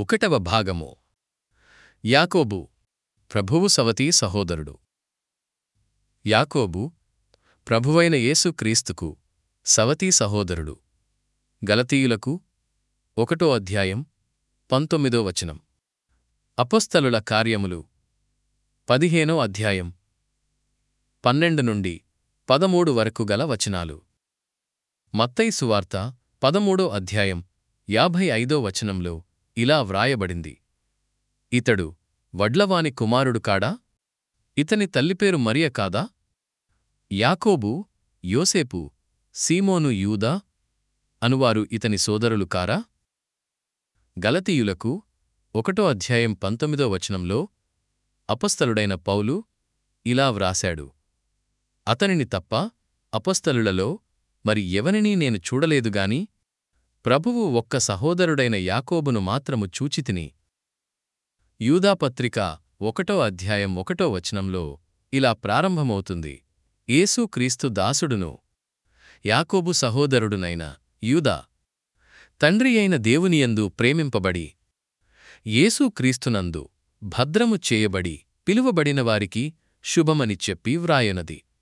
ఒకటవ భాగము. యాకోబు ప్రభువు సవతి సహోదరుడు. యాకోబు ప్రభువైన యేసు క్రీస్తుకు సవతి సహోదరుడు. గలతీయులకు 1వ అధ్యాయం 19వ వచనం. అపొస్తలుల కార్యములు 15వ అధ్యాయం 12 నుండి 13 వరకు గల వచనాలు. మత్తయి సువార్త 13వ అధ్యాయం 55వ వచనంలో ఇలా వ్రాయబడింది: ఇతడు వడ్లవాని కుమారుడు కాడా? ఇతని తల్లిపేరు మరియ కాదా? యాకోబు, యోసేపు, సీమోను, యూదా అనువారు ఇతని సోదరులు కారా? గలతీయులకు 1వ అధ్యాయం 19వ వచనంలో అపొస్తలుడైన పౌలు ఇలా వ్రాశాడు: అతనిని తప్ప అపొస్తలులలో మరి ఎవనినీ నేను చూడలేదుగాని ప్రభువు ఒక్క సహోదరుడైన యాకోబును మాత్రము చూచితిని. యూదాపత్రిక 1వ అధ్యాయం 1వ వచనంలో ఇలా ప్రారంభమవుతుంది: యేసు క్రీస్తు దాసుడును యాకోబు సహోదరుడునైన యూదా, తండ్రియైన దేవునియందు ప్రేమింపబడి యేసు క్రీస్తునందు భద్రము చేయబడి పిలువబడిన వారికి శుభమని చెప్పి వ్రాయనది.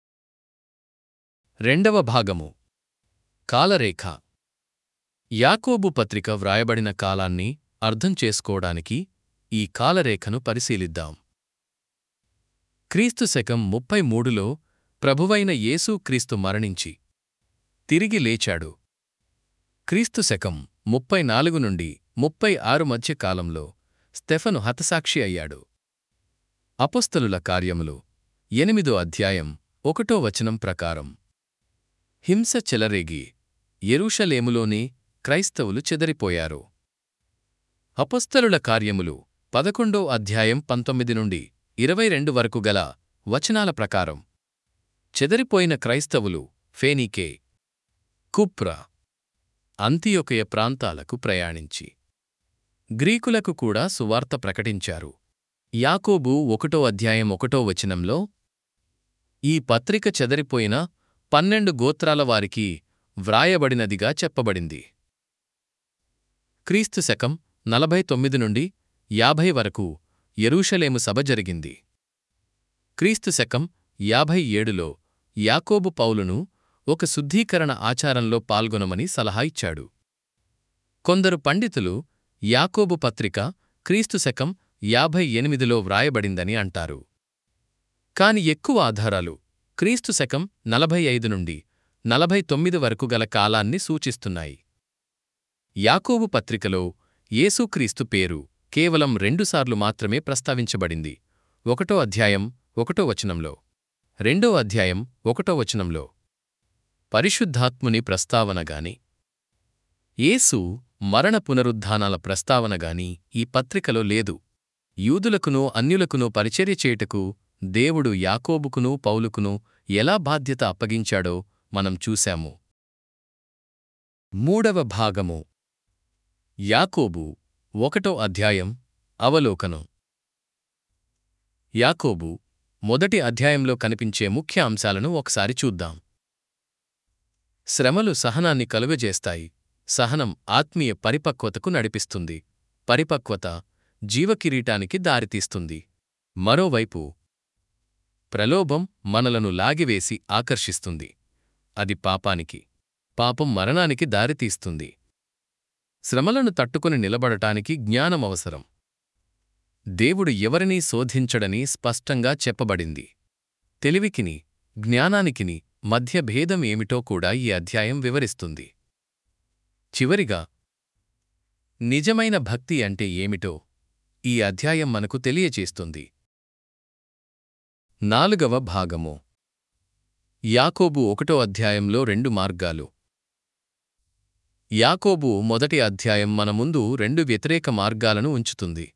రెండవ భాగము. కాలరేఖ. యాకోబు పత్రిక వ్రాయబడిన కాలాన్ని అర్థం చేసుకోవడానికి ఈ కాలరేఖను పరిశీలిద్దాం. క్రీస్తు శకం 33లో ప్రభువైన యేసు క్రీస్తు మరణించి తిరిగి లేచాడు. క్రీస్తు శకం 34 నుండి 36 మధ్య కాలంలో స్టెఫను హతసాక్షి అయ్యాడు. అపొస్తలుల కార్యములు 8వ అధ్యాయం 1వ వచనం ప్రకారం హింస చెలరేగి యెరూషలేములోని క్రైస్తవులు చెదరిపోయారు. అపొస్తలుల కార్యములు 11వ అధ్యాయం 19 నుండి 22 వరకు గల వచనాల ప్రకారం చెదరిపోయిన క్రైస్తవులు ఫేనీకే, కుప్ర, అంతియొకయ ప్రాంతాలకు ప్రయాణించి గ్రీకులకు కూడా సువార్త ప్రకటించారు. యాకోబు 1వ అధ్యాయం 1వ వచనంలో ఈ పత్రిక చెదరిపోయిన 12 గోత్రాల వారికి వ్రాయబడినదిగా చెప్పబడింది. క్రీస్తు శకం 49 నుండి 50 వరకు యెరూషలేము సభ జరిగింది. క్రీస్తు శకం 57లో యాకోబు పౌలును ఒక శుద్ధీకరణ ఆచారంలో పాల్గొనమని సలహా ఇచ్చాడు. కొందరు పండితులు యాకోబు పత్రిక క్రీస్తు శకం 58లో వ్రాయబడిందని అంటారు. కాని ఎక్కువ ఆధారాలు క్రీస్తు శకం 45 నుండి 49 వరకు గల కాలాన్ని సూచిస్తున్నాయి. యాకోబు పత్రికలో యేసుక్రీస్తు పేరు కేవలం 2 సార్లు మాత్రమే ప్రస్తావించబడింది. 1వ అధ్యాయం 1వ వచనంలో, 2వ అధ్యాయం 1వ వచనంలో. పరిశుద్ధాత్ముని ప్రస్తావనగాని యేసు మరణ పునరుద్ధానాల ప్రస్తావనగాని ఈ పత్రికలో లేదు. యూదులకునూ అన్యులకునూ పరిచర్య చేయుటకు దేవుడు యాకోబుకునూ పౌలుకునూ ఎలా బాధ్యత అప్పగించాడో మనం చూశాము. మూడవ భాగము. యాకోబు 1వ అధ్యాయం అవలోకనం. యాకోబు మొదటి అధ్యాయంలో కనిపించే ముఖ్య అంశాలను ఒకసారి చూద్దాం. శ్రమలు సహనాన్ని కలుగజేస్తాయి. సహనం ఆత్మీయ పరిపక్వతకు నడిపిస్తుంది. పరిపక్వత జీవకిరీటానికి దారితీస్తుంది. మరోవైపు ప్రలోభం మనలను లాగివేసి ఆకర్షిస్తుంది. అది పాపానికి, పాపం మరణానికి దారితీస్తుంది. శ్రమలను తట్టుకుని నిలబడటానికి జ్ఞానం అవసరం. దేవుడు ఎవరినీ శోధించడని స్పష్టంగా చెప్పబడింది. తెలివికిని, జ్ఞానానికిని మధ్య భేదం ఏమిటో కూడా ఈ అధ్యాయం వివరిస్తుంది. చివరిగా నిజమైన భక్తి అంటే ఏమిటో ఈ అధ్యాయం మనకు తెలియచేస్తుంది. నాలుగవ భాగము. యాకోబు 1వ అధ్యాయంలో 2 మార్గాలు. యాకోబు మొదటి అధ్యాయం మన ముందు 2 వ్యతిరేక మార్గాలను ఉంచుతుంది.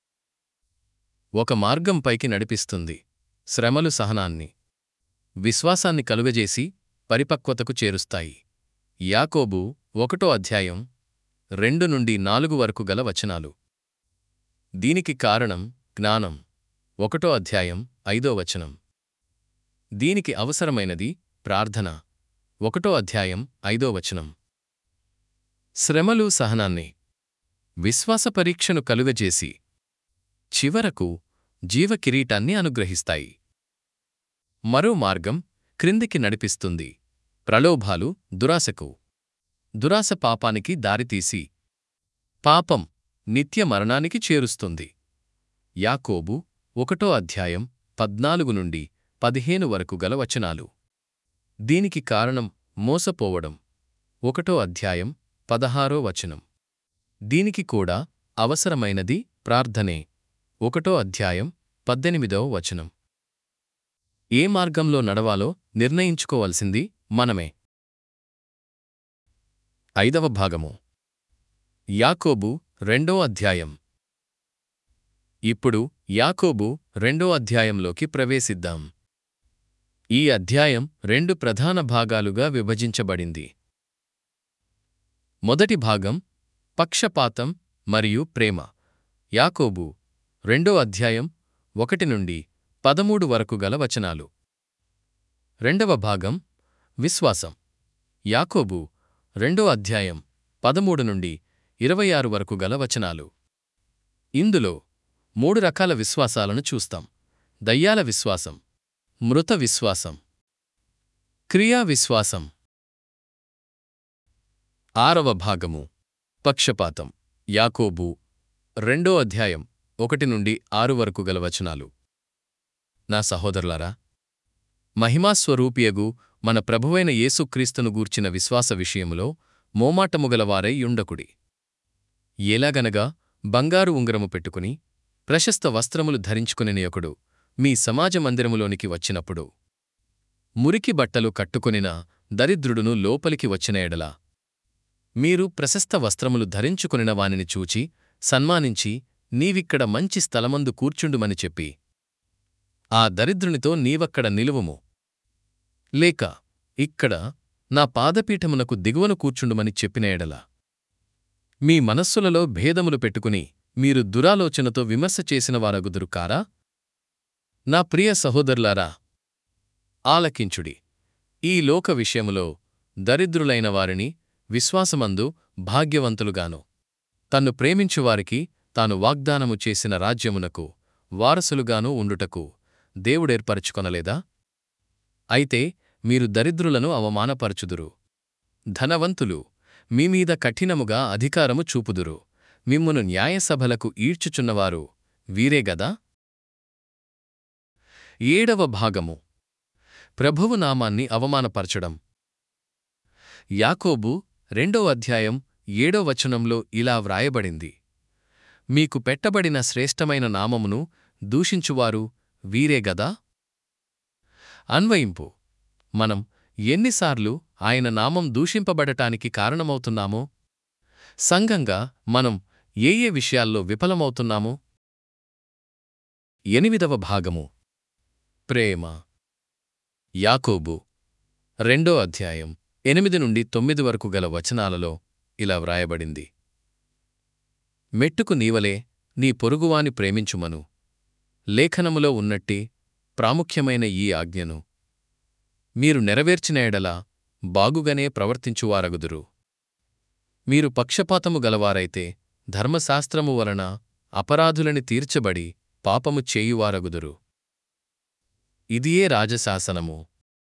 ఒక మార్గం పైకి నడిపిస్తుంది. శ్రమలు సహనాన్ని, విశ్వాసాన్ని కలుగజేసి పరిపక్వతకు చేరుస్తాయి. యాకోబు 1వ అధ్యాయం 2 నుండి 4 వరకు గల వచనాలు. దీనికి కారణం జ్ఞానం. 1వ అధ్యాయం 5వ వచనం. దీనికి అవసరమైనది ప్రార్థన. 1వ అధ్యాయం 5వ వచనం. శ్రమలు సహనాన్ని, విశ్వాస పరీక్షను కలుగజేసి చివరకు జీవకిరీటాన్ని అనుగ్రహిస్తాయి. మరో మార్గం క్రిందికి నడిపిస్తుంది. ప్రలోభాలు దురాశకు. దురాశ పాపానికి దారితీసి పాపం నిత్య మరణానికి చేరుస్తుంది. యాకోబు 1వ అధ్యాయం 14 నుండి 15 వరకు గల వచనాలు. దీనికి కారణం మోసపోవడం. 1వ అధ్యాయం 16వ వచనం. దీనికి కూడా అవసరమైనది ప్రార్థనే. 1వ అధ్యాయం 18వ వచనం. ఏ మార్గంలో నడవాలో నిర్ణయించుకోవలసింది మనమే. 5వ భాగము. యాకోబు 2వ అధ్యాయం. ఇప్పుడు యాకోబు 2వ అధ్యాయంలోకి ప్రవేశిద్దాం. ఈ అధ్యాయం 2 ప్రధాన భాగాలుగా విభజించబడింది. మొదటి భాగం పక్షపాతం మరియు ప్రేమ. యాకోబు 2వ అధ్యాయం 1 నుండి 13 వరకు గల వచనాలు. రెండవ భాగం విశ్వాసం. యాకోబు 2వ అధ్యాయం 13 నుండి 26 వరకు గల వచనాలు. ఇందులో 3 రకాల విశ్వాసాలను చూస్తాం: దయ్యాల విశ్వాసం, మృత విశ్వాసం, క్రియా విశ్వాసం. 6వ భాగము పక్షపాతం. యాకోబు 2వ అధ్యాయం 1 నుండి 6 వరకు గల వచనాలు. నా సహోదరులారా, మహిమాస్వరూపియగు మన ప్రభువైన యేసుక్రీస్తును గూర్చిన విశ్వాస విషయములో మోమాటముగలవారై యుండకుడి. ఎలాగనగా బంగారు ఉంగరము పెట్టుకుని ప్రశస్త వస్త్రములు ధరించుకునినయొకడు మీ సమాజ మందిరములోనికి వచ్చినప్పుడు మురికి బట్టలు కట్టుకొనిన దరిద్రుడును లోపలికి వచ్చిన ఎడల మీరు ప్రశస్త వస్త్రములు ధరించుకొనిన వానిని చూచి సన్మానించి, నీవిక్కడ మంచి స్థలమందు కూర్చుండుమని చెప్పి, ఆ దరిద్రునితో నీవక్కడ నిలువుము, లేక ఇక్కడ నా పాదపీఠమునకు దిగువను కూర్చుండుమని చెప్పిన ఎడల మీ మనస్సులలో భేదములు పెట్టుకుని మీరు దురాలోచనతో విమర్శ చేసిన వారగుదురు కారా? నా ప్రియ సహోదరులారా, ఆలకించుడి. ఈ లోక విషయములో దరిద్రులైన వారిని విశ్వాసమందు భాగ్యవంతులుగాను, తన్ను ప్రేమించువారికి తాను వాగ్దానము చేసిన రాజ్యమునకు వారసులుగానూ ఉండుటకు దేవుడేర్పరచుకొనలేదా? అయితే మీరు దరిద్రులను అవమానపరచుదురు, ధనవంతులు మీమీద కఠినముగా అధికారము చూపుదురు, మిమ్మును న్యాయసభలకు ఈడ్చుచున్నవారు వీరేగదా? 7వ భాగము. ప్రభువు నామాన్ని అవమానపరచడం. యాకోబు 2వ అధ్యాయం 7వ వచనంలో ఇలా వ్రాయబడింది: మీకు పెట్టబడిన శ్రేష్టమైన నామమును దూషించువారు వీరేగదా? అన్వయింపు. మనం ఎన్నిసార్లు ఆయన నామం దూషింపబడటానికి కారణమవుతున్నామో, సంఘంగా మనం ఏ విషయాల్లో విఫలమవుతున్నామో. 8వ భాగము. ప్రేమ. యాకోబు 2వ అధ్యాయం 8 నుండి 9 వరకు గల వచనాలలో ఇలా వ్రాయబడింది: మెట్టుకు నీవలే నీ పొరుగువాని ప్రేమించుమను, లేఖనములో ఉన్నట్టి ప్రాముఖ్యమైన ఈ ఆజ్ఞను మీరు నెరవేర్చిన ఎడల బాగుగానే ప్రవర్తించువారగుదురు. మీరు పక్షపాతము గలవారైతే ధర్మశాస్త్రము వలన అపరాధులని తీర్చబడి పాపము చేయువారగుదురు. ఇదియే రాజశాసనము.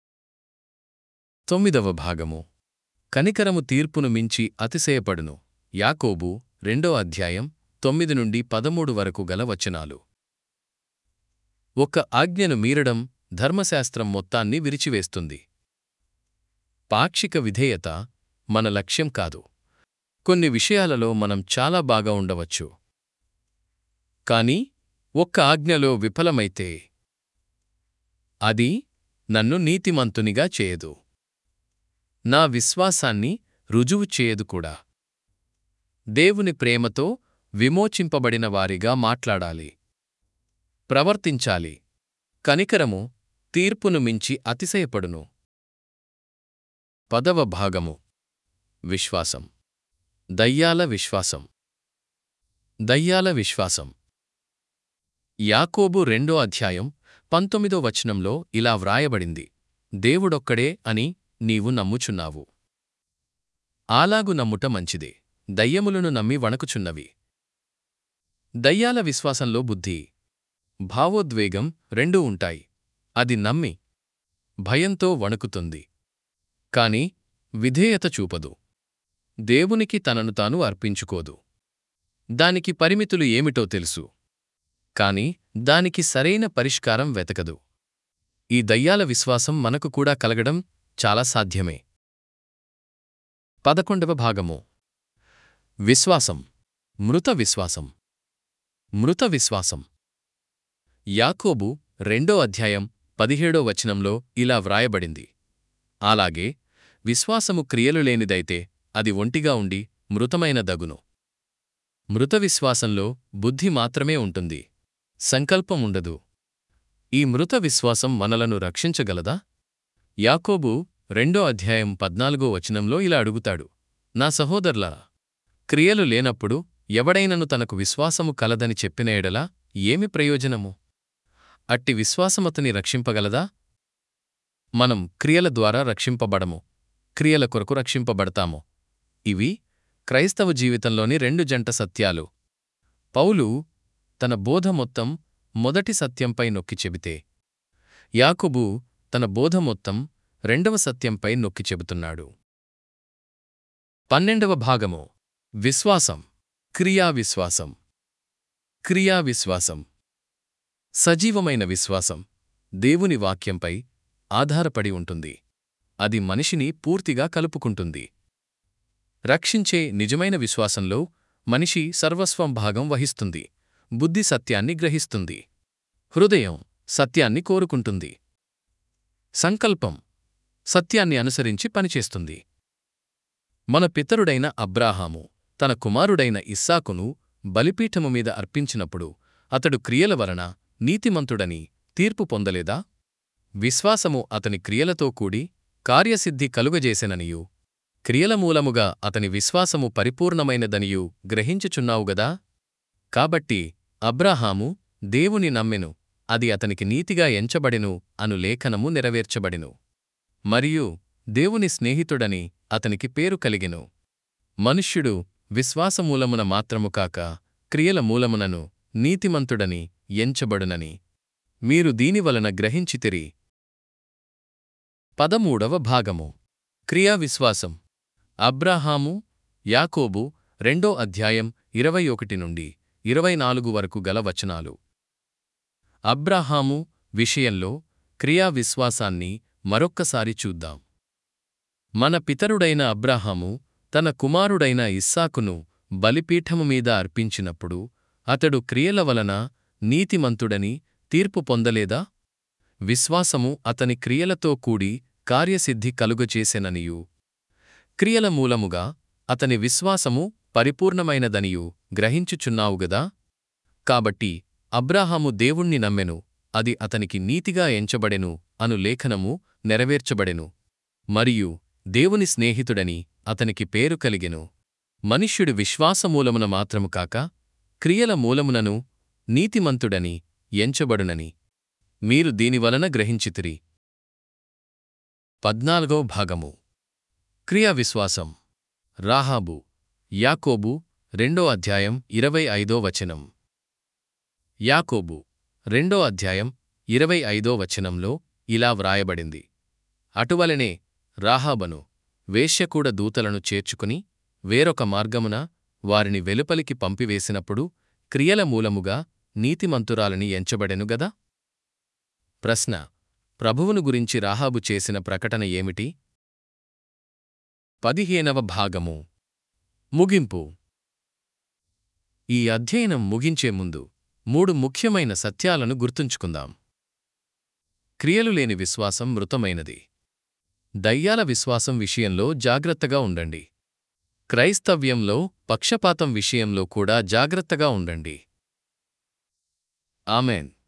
9వ భాగము. కనికరము తీర్పును మించి అతిశయపడును. యాకోబు 2వ అధ్యాయం 9 నుండి 13 వరకు గల వచనాలు. ఒక ఆజ్ఞను మీరడం ధర్మశాస్త్రం మొత్తాన్ని విరిచివేస్తుంది. పాక్షిక విధేయత మన లక్ష్యం కాదు. కొన్ని విషయాలలో మనం చాలా బాగా ఉండవచ్చు, కాని ఒక్క ఆజ్ఞలో విఫలమైతే అది నన్ను నీతిమంతునిగా చేయదు, నా విశ్వాసాన్ని రుజువు చేయదు కూడా. దేవుని ప్రేమతో విమోచింపబడిన వారిగా మాట్లాడాలి, ప్రవర్తించాలి. కనికరము తీర్పును మించి అతిశయపడును. 10వ భాగము. విశ్వాసం. దయ్యాల విశ్వాసం. దయ్యాల విశ్వాసం. యాకోబు 2వ అధ్యాయం 19వ వచనంలో ఇలా వ్రాయబడింది: దేవుడొక్కడే అని నీవు నమ్ముచున్నావు. ఆలాగు నమ్ముట మంచిదే. దయ్యములను నమ్మి వణకుచున్నవి. దయ్యాల విశ్వాసంలో బుద్ధి, భావోద్వేగం రెండూ ఉంటాయి. అది నమ్మి, భయంతో వణుకుతుంది. కాని విధేయత చూపదు. దేవునికి తనను తాను అర్పించుకోదు. దానికి పరిమితులు ఏమిటో తెలుసు, కాని దానికి సరైన పరిష్కారం వెతకదు. ఈ దయ్యాల విశ్వాసం మనకు కూడా కలగడం చాలా సాధ్యమే. 11వ భాగము. విశ్వాసం, మృత విశ్వాసం. మృత విశ్వాసం. యాకోబు 2వ అధ్యాయం 17వ వచనంలో ఇలా వ్రాయబడింది: అలాగే విశ్వాసము క్రియలు లేనిదైతే అది ఒంటిగా ఉండి మృతమైన దగును. మృత విశ్వాసంలో బుద్ధి మాత్రమే ఉంటుంది, సంకల్పం ఉండదు. ఈ మృత విశ్వాసం మనలను రక్షించగలదా? యాకోబు 2వ అధ్యాయం 14వ వచనంలో ఇలా అడుగుతాడు: నా సహోదరులారా, క్రియలు లేనప్పుడు ఎవడైనను తనకు విశ్వాసము కలదని చెప్పిన ఎడల ఏమి ప్రయోజనము? అట్టి విశ్వాసమతని రక్షింపగలదా? మనం క్రియల ద్వారా రక్షింపబడము, క్రియల కొరకు రక్షింపబడతాము. ఇవి క్రైస్తవ జీవితంలోని 2 జంట సత్యాలు. పౌలు తన బోధ మొత్తం మొదటి సత్యంపై నొక్కి చెబితే, యాకోబు తన బోధ మొత్తం 2వ సత్యంపై నొక్కి చెబుతున్నాడు. 12వ భాగము. విశ్వాసం, క్రియా విశ్వాసం. క్రియా విశ్వాసం. సజీవమైన విశ్వాసం దేవుని వాక్యంపై ఆధారపడి ఉంటుంది. అది మనిషిని పూర్తిగా కలుపుకుంటుంది. రక్షించే నిజమైన విశ్వాసంలో మనిషి సర్వస్వం భాగం వహిస్తుంది. బుద్ధి సత్యాన్ని గ్రహిస్తుంది. హృదయం సత్యాన్ని కోరుకుంటుంది. సంకల్పం సత్యాన్ని అనుసరించి పనిచేస్తుంది. మన పితరుడైన అబ్రాహాము తన కుమారుడైన ఇస్సాకును బలిపీఠము మీద అర్పించినప్పుడు అతడు క్రియల వలన నీతిమంతుడని తీర్పు పొందలేదా? విశ్వాసము అతని క్రియలతో కూడి కార్యసిద్ధి కలుగజేసెననియూ, క్రియల మూలముగా అతని విశ్వాసము పరిపూర్ణమైనదనియూ గ్రహించుచున్నావుగదా? కాబట్టి అబ్రాహాము దేవుని నమ్మెను, అది అతనికి నీతిగా ఎంచబడెను అను లేఖనము నెరవేర్చబడెను. మరియు దేవుని స్నేహితుడని అతనికి పేరు కలిగెను. మనుష్యుడు విశ్వాసమూలమున మాత్రము కాక క్రియల మూలమునను నీతిమంతుడని ఎంచబడునని మీరు దీనివలన గ్రహించితిరి. 13వ భాగము. క్రియా విశ్వాసం. అబ్రాహాము, యాకోబు 2వ అధ్యాయం 21 నుండి 24 వరకు గల వచనాలు. అబ్రాహాము విషయంలో క్రియా విశ్వాసాన్ని మరొక్కసారి చూద్దాం. మన పితరుడైన అబ్రాహాము తన కుమారుడైన ఇస్సాకును బలిపీఠము మీద అర్పించినప్పుడు అతడు క్రియల వలన నీతిమంతుడని తీర్పు పొందలేదా? విశ్వాసము అతని క్రియలతో కూడి కార్యసిద్ధి కలుగచేసెననియూ, క్రియల మూలముగా అతని విశ్వాసము పరిపూర్ణమైనదనియూ గ్రహించుచున్నావుగదా? కాబట్టి అబ్రాహాము దేవుణ్ణి నమ్మెను, అది అతనికి నీతిగా ఎంచబడెను అను లేఖనము నెరవేర్చబడెను. మరియు దేవుని స్నేహితుడని అతనికి పేరు కలిగెను. మనుష్యుడు విశ్వాసమూలమున మాత్రము కాక క్రియల మూలమునను నీతిమంతుడని ఎంచబడునని మీరు దీనివలన గ్రహించితిరి. 14వ భాగము. క్రియా విశ్వాసం. రాహాబు. యాకోబు 2వ అధ్యాయం 25వ వచనం. యాకోబు 2వ అధ్యాయం 25వ వచనంలో ఇలా వ్రాయబడింది: అటువలనే రాహాబను వేశ్యకూడ దూతలను చేర్చుకుని వేరొక మార్గమున వారిని వెలుపలికి పంపివేసినప్పుడు క్రియల మూలముగా నీతిమంతురాలని ఎంచబడెను గదా? ప్రశ్న: ప్రభువును గురించి రాహాబు చేసిన ప్రకటన ఏమిటి? 15వ భాగము. ముగింపు. ఈ అధ్యయనం ముగించే ముందు 3 ముఖ్యమైన సత్యాలను గుర్తుంచుకుందాం. క్రియలు లేని విశ్వాసం మృతమైనది. దయ్యాల విశ్వాసం విషయంలో జాగ్రత్తగా ఉండండి. క్రైస్తవ్యంలో పక్షపాతం విషయంలో కూడా జాగ్రత్తగా ఉండండి. ఆమెన్.